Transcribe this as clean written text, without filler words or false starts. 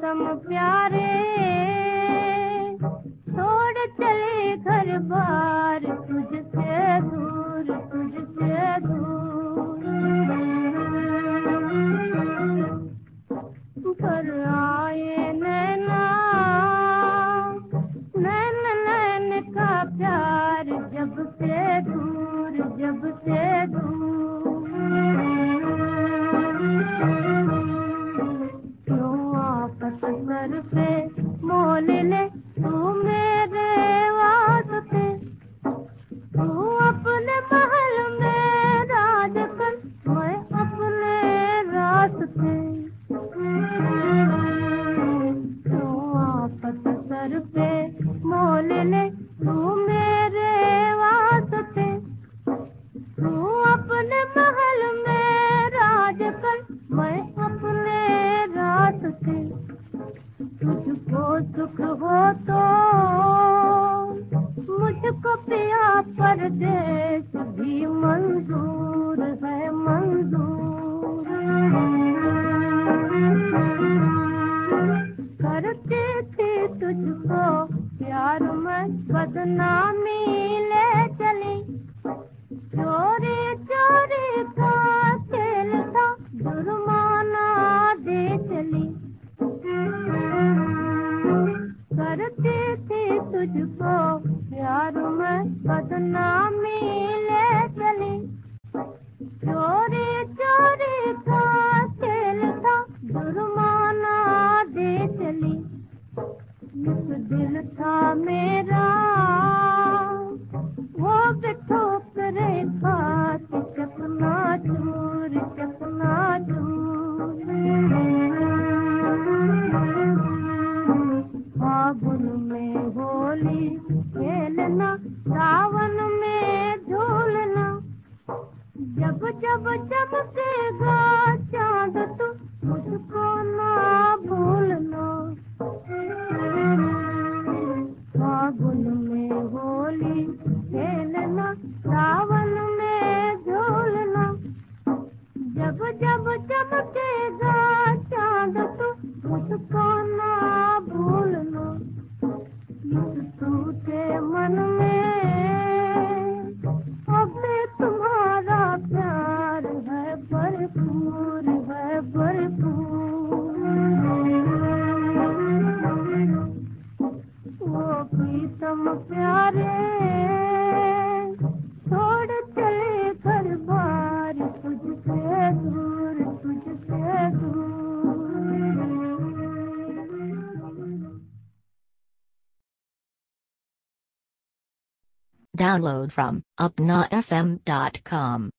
प्रीतम प्यारे छोड़ चले घर बार तुझसे दूर तुझसे दूर पर आए नैना नैन नैन का प्यार जब से दूर क्यों आपस सर पे मोल ले तू मेरे वास्ते तू अपने महल में राज कर मैं अपने रास्ते क्यों आपस सर पे मोल ले तू मेरे वास्ते तू अपने महल में राज कर मैं अपने रास्ते तुझको सुख हो तो मुझको पिया परदेश भी मंजूर है मंजूर करती थी तुझको प्यार में बदनामी ले चली चोरी चोरी का खेल था जुर्माना दे चली करती थी तुझको प्यार में बदनामी ले चली चोरी चोरी का खेल था जुर्माना दे चली इस दिल था मेरा वो भी ठोकरे खाती चकना चूर फागुन में होली खेलना सावन में झूलना जब जब चमकेगा चांद तो मुझको ना भूलना फागुन में होली खेलना सावन में झूलना जब जब चमकेगा चांद तो मुझको ना भूलना टूटे मन में अभी तुम्हारा प्यार है भरपूर वो प्रीतम प्यारे छोड़ चले घर बार तुझसे दूर Download from upnafm.com.